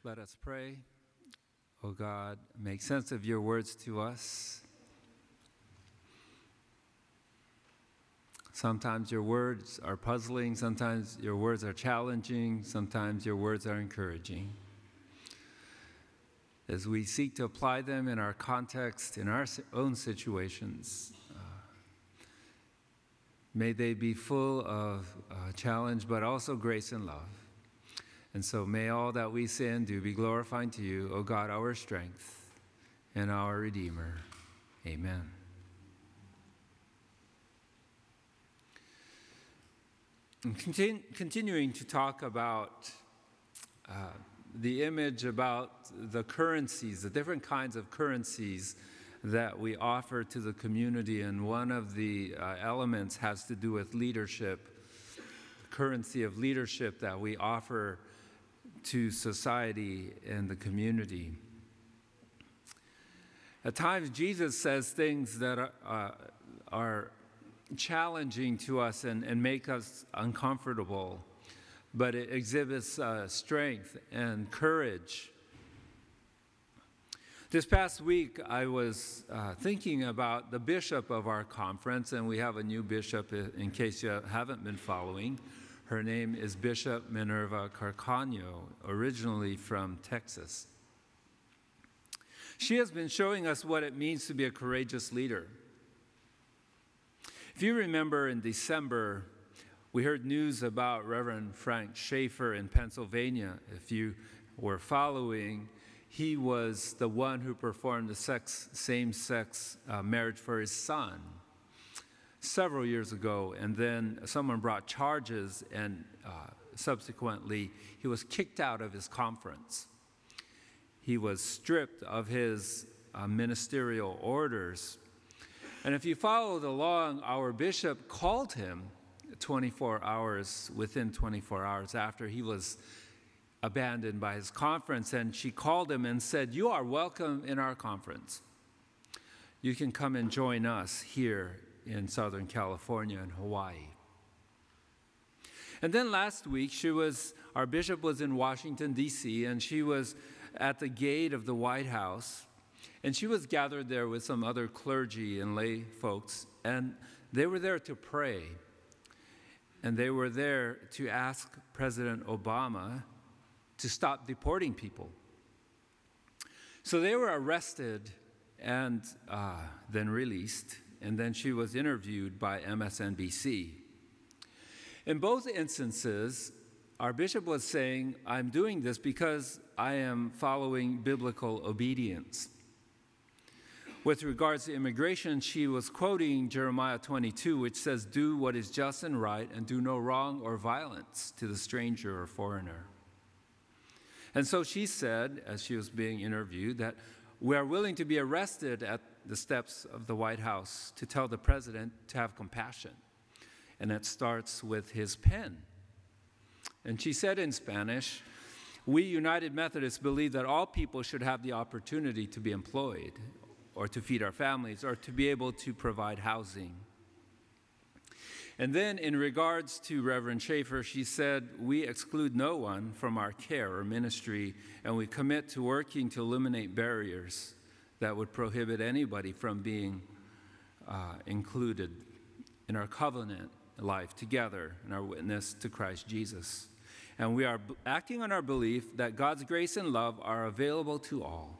Let us pray. O God, make sense of your words to us. Sometimes your words are puzzling, sometimes your words are challenging, sometimes your words are encouraging. As we seek to apply them in our context, in our own situations, may they be full of challenge, but also grace and love. And so may all that we say and do be glorifying to you, O God, our strength and our Redeemer. Amen. I'm continuing to talk about the image about the currencies, the different kinds of currencies that we offer to the community, and one of the elements has to do with leadership, the currency of leadership that we offer to society and the community. At times, Jesus says things that are challenging to us and make us uncomfortable, but it exhibits strength and courage. This past week, I was thinking about the bishop of our conference, and we have a new bishop in case you haven't been following. Her name is Bishop Minerva Carcaño, originally from Texas. She has been showing us what it means to be a courageous leader. If you remember, in December, we heard news about Reverend Frank Schaeffer in Pennsylvania. If you were following, he was the one who performed the same-sex marriage for his son several years ago, and then someone brought charges, and subsequently he was kicked out of his conference. He was stripped of his ministerial orders. And if you followed along, our bishop called him within 24 hours after he was abandoned by his conference, and she called him and said, "You are welcome in our conference. You can come and join us here in Southern California and Hawaii." And then last week, our bishop was in Washington, D.C., and she was at the gate of the White House, and she was gathered there with some other clergy and lay folks, and they were there to pray, and they were there to ask President Obama to stop deporting people. So they were arrested and then released, and then she was interviewed by MSNBC. In both instances, our bishop was saying, "I'm doing this because I am following biblical obedience." With regards to immigration, she was quoting Jeremiah 22, which says, "Do what is just and right, and do no wrong or violence to the stranger or foreigner." And so she said, as she was being interviewed, that we are willing to be arrested at the steps of the White House to tell the president to have compassion. And it starts with his pen. And she said in Spanish, "We United Methodists believe that all people should have the opportunity to be employed, or to feed our families, or to be able to provide housing." And then in regards to Reverend Schaeffer, she said, "We exclude no one from our care or ministry, and we commit to working to eliminate barriers that would prohibit anybody from being included in our covenant life together in our witness to Christ Jesus. And we are acting on our belief that God's grace and love are available to all."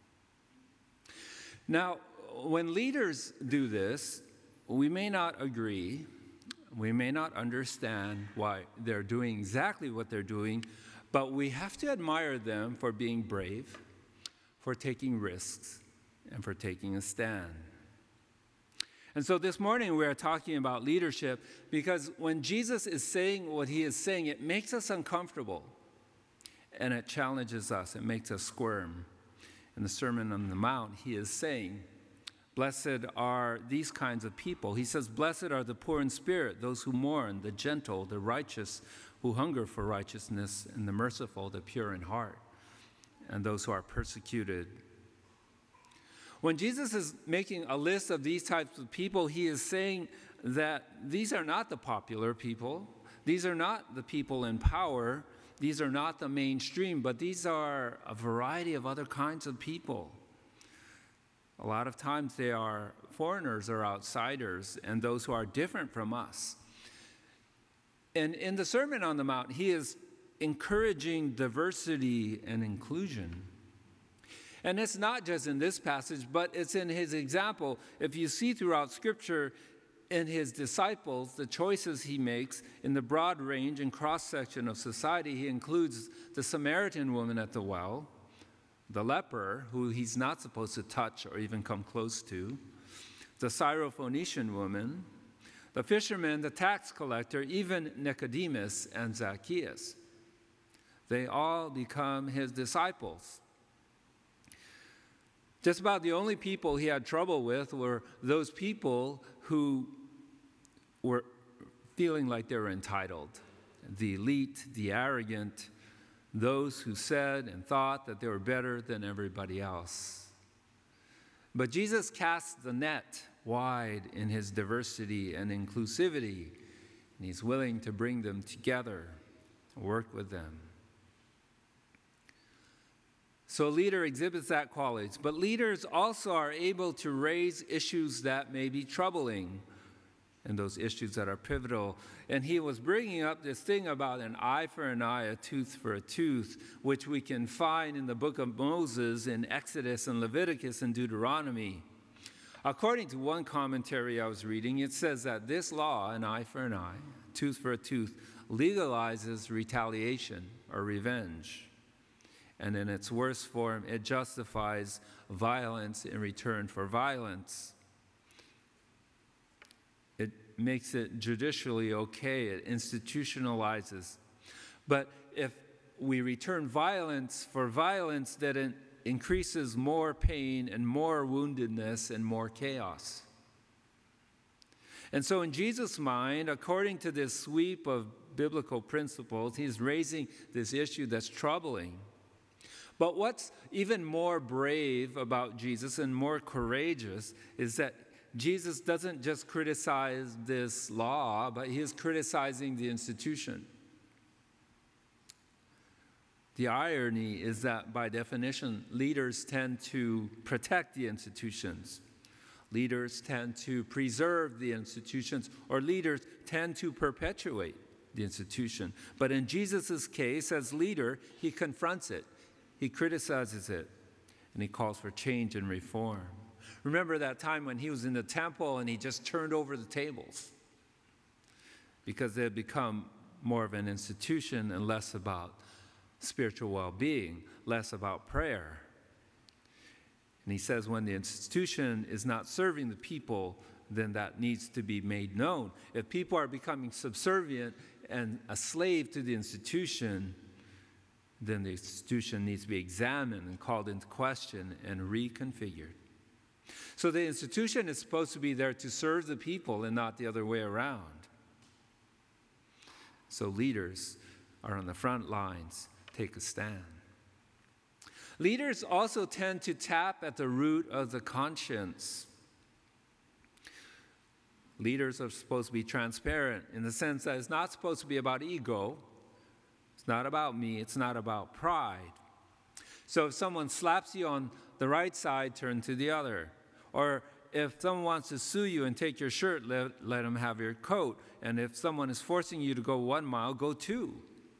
Now, when leaders do this, we may not agree, we may not understand why they're doing exactly what they're doing, but we have to admire them for being brave, for taking risks, and for taking a stand. And so this morning we are talking about leadership because when Jesus is saying what he is saying, it makes us uncomfortable and it challenges us, it makes us squirm. In the Sermon on the Mount, he is saying, "Blessed are these kinds of people." He says, "Blessed are the poor in spirit, those who mourn, the gentle, the righteous, who hunger for righteousness, and the merciful, the pure in heart, and those who are persecuted." When Jesus is making a list of these types of people, he is saying that these are not the popular people. These are not the people in power. these are not the mainstream, but these are a variety of other kinds of people. A lot of times they are foreigners or outsiders and those who are different from us. And in the Sermon on the Mount, he is encouraging diversity and inclusion. And it's not just in this passage, but it's in his example. If you see throughout Scripture, in his disciples, the choices he makes in the broad range and cross-section of society, he includes the Samaritan woman at the well, the leper, who he's not supposed to touch or even come close to, the Syrophoenician woman, the fisherman, the tax collector, even Nicodemus and Zacchaeus. They all become his disciples. Just about the only people he had trouble with were those people who were feeling like they were entitled, the elite, the arrogant, those who said and thought that they were better than everybody else. But Jesus casts the net wide in his diversity and inclusivity, and he's willing to bring them together, work with them. So a leader exhibits that qualities, but leaders also are able to raise issues that may be troubling and those issues that are pivotal. And he was bringing up this thing about an eye for an eye, a tooth for a tooth, which we can find in the book of Moses, in Exodus and Leviticus and Deuteronomy. According to one commentary I was reading, it says that this law, an eye for an eye, tooth for a tooth, legalizes retaliation or revenge. And in its worst form, it justifies violence in return for violence. It makes it judicially okay. It institutionalizes. But if we return violence for violence, then it increases more pain and more woundedness and more chaos. And so in Jesus' mind, according to this sweep of biblical principles, he's raising this issue that's troubling. But what's even more brave about Jesus and more courageous is that Jesus doesn't just criticize this law, but he is criticizing the institution. The irony is that, by definition, leaders tend to protect the institutions. Leaders tend to preserve the institutions, or leaders tend to perpetuate the institution. But in Jesus' case, as leader, he confronts it. He criticizes it, and he calls for change and reform. Remember that time when he was in the temple and he just turned over the tables because they had become more of an institution and less about spiritual well-being, less about prayer. And he says when the institution is not serving the people, then that needs to be made known. If people are becoming subservient and a slave to the institution, then the institution needs to be examined and called into question and reconfigured. So the institution is supposed to be there to serve the people and not the other way around. So leaders are on the front lines. Take a stand. Leaders also tend to tap at the root of the conscience. Leaders are supposed to be transparent in the sense that it's not supposed to be about ego. It's not about me. It's not about pride. So if someone slaps you on the right side, turn to the other. Or if someone wants to sue you and take your shirt, let them have your coat. And if someone is forcing you to go 1 mile, go 2.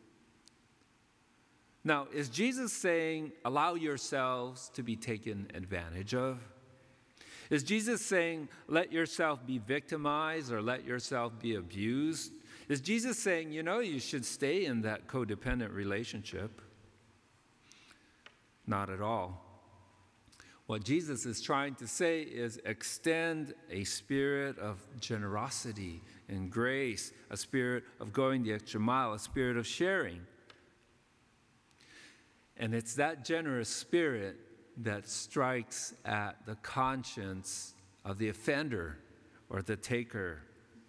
Now, is Jesus saying, allow yourselves to be taken advantage of? Is Jesus saying, let yourself be victimized or let yourself be abused? Is Jesus saying, you should stay in that codependent relationship? Not at all. What Jesus is trying to say is extend a spirit of generosity and grace, a spirit of going the extra mile, a spirit of sharing. And it's that generous spirit that strikes at the conscience of the offender or the taker.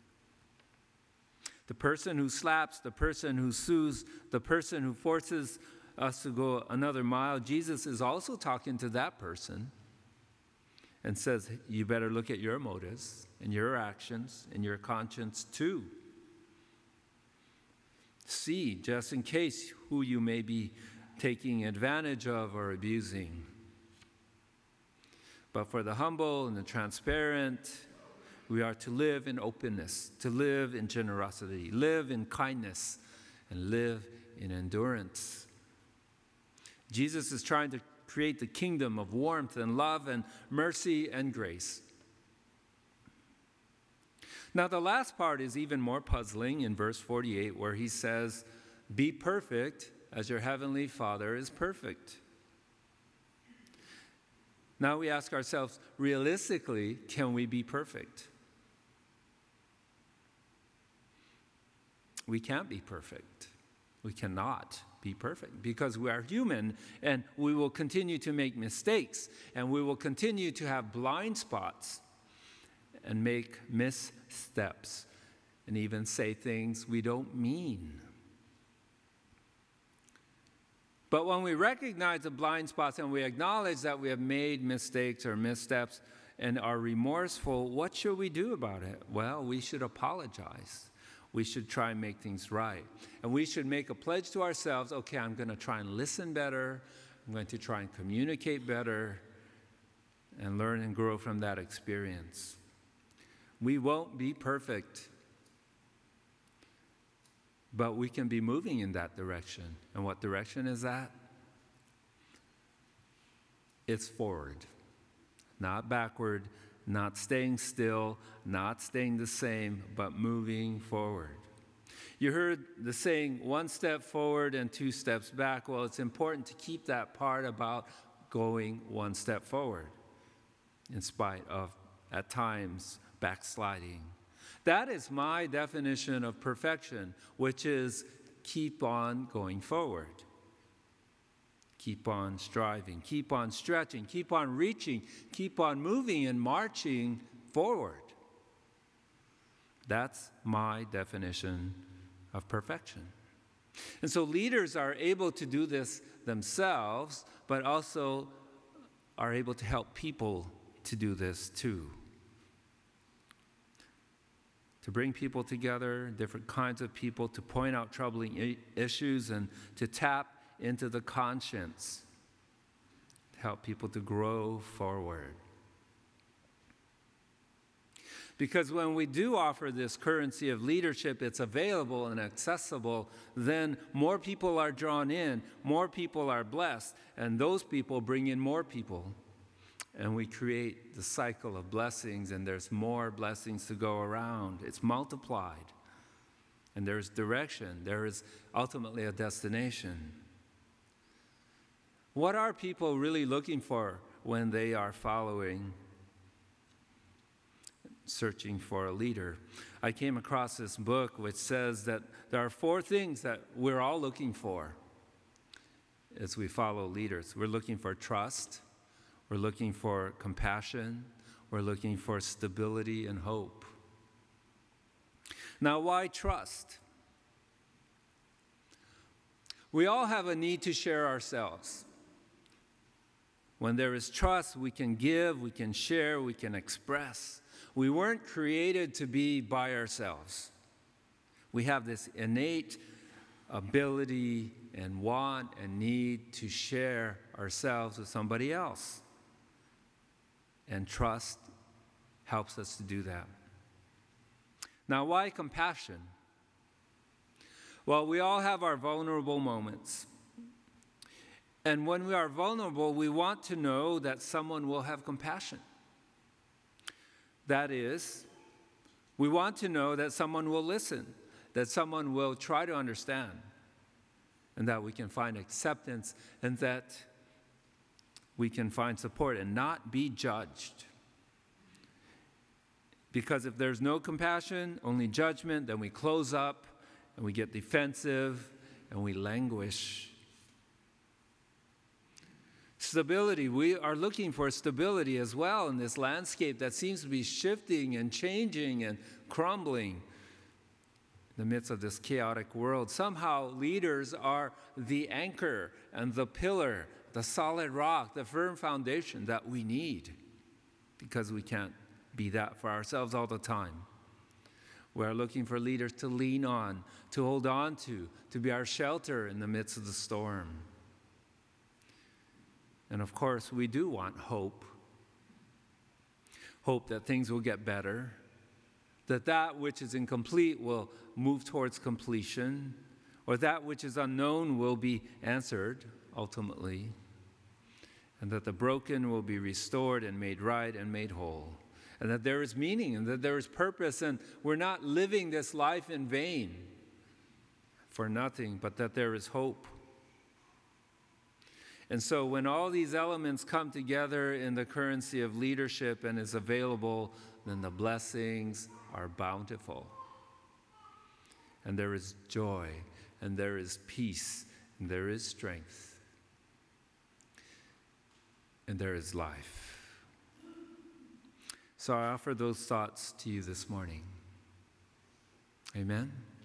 The person who slaps, the person who sues, the person who forces us to go another mile, Jesus is also talking to that person and says, you better look at your motives and your actions and your conscience too. See, just in case, who you may be taking advantage of or abusing. But for the humble and the transparent, we are to live in openness, to live in generosity, live in kindness, and live in endurance. Jesus is trying to create the kingdom of warmth and love and mercy and grace. Now, the last part is even more puzzling in verse 48, where he says, "Be perfect as your heavenly Father is perfect." Now we ask ourselves, realistically, can we be perfect? We can't be perfect. We cannot be perfect because we are human and we will continue to make mistakes and we will continue to have blind spots and make missteps and even say things we don't mean. But when we recognize the blind spots and we acknowledge that we have made mistakes or missteps and are remorseful, what should we do about it? Well, we should apologize. We should try and make things right. And we should make a pledge to ourselves, okay, I'm going to try and listen better. I'm going to try and communicate better and learn and grow from that experience. We won't be perfect, but we can be moving in that direction. And what direction is that? It's forward, not backward, not staying still, not staying the same, but moving forward. You heard the saying, one step forward and two steps back. Well, it's important to keep that part about going one step forward, in spite of, at times, backsliding. That is my definition of perfection, which is keep on going forward. Keep on striving, keep on stretching, keep on reaching, keep on moving and marching forward. That's my definition of perfection. And so leaders are able to do this themselves, but also are able to help people to do this too. To bring people together, different kinds of people, to point out troubling issues and to tap into the conscience, to help people to grow forward. Because when we do offer this currency of leadership, it's available and accessible, then more people are drawn in, more people are blessed, and those people bring in more people. And we create the cycle of blessings, and there's more blessings to go around. It's multiplied. And there's direction. There is ultimately a destination. What are people really looking for when they are following, searching for a leader? I came across this book which says that there are 4 things that we're all looking for as we follow leaders. We're looking for trust. We're looking for compassion. We're looking for stability and hope. Now, why trust? We all have a need to share ourselves. When there is trust, we can give, we can share, we can express. We weren't created to be by ourselves. We have this innate ability and want and need to share ourselves with somebody else. And trust helps us to do that. Now, why compassion? Well, we all have our vulnerable moments. And when we are vulnerable, we want to know that someone will have compassion. That is, we want to know that someone will listen, that someone will try to understand, and that we can find acceptance, and that we can find support and not be judged. Because if there's no compassion, only judgment, then we close up and we get defensive and we languish. Stability. We are looking for stability as well in this landscape that seems to be shifting and changing and crumbling in the midst of this chaotic world. Somehow leaders are the anchor and the pillar, the solid rock, the firm foundation that we need, because we can't be that for ourselves all the time. We are looking for leaders to lean on, to hold on to be our shelter in the midst of the storm. And of course, we do want hope. Hope that things will get better, that which is incomplete will move towards completion, or that which is unknown will be answered ultimately, and that the broken will be restored and made right and made whole, and that there is meaning and that there is purpose, and we're not living this life in vain for nothing, but that there is hope. And so when all these elements come together in the currency of leadership and is available, then the blessings are bountiful. And there is joy, and there is peace, and there is strength, and there is life. So I offer those thoughts to you this morning. Amen.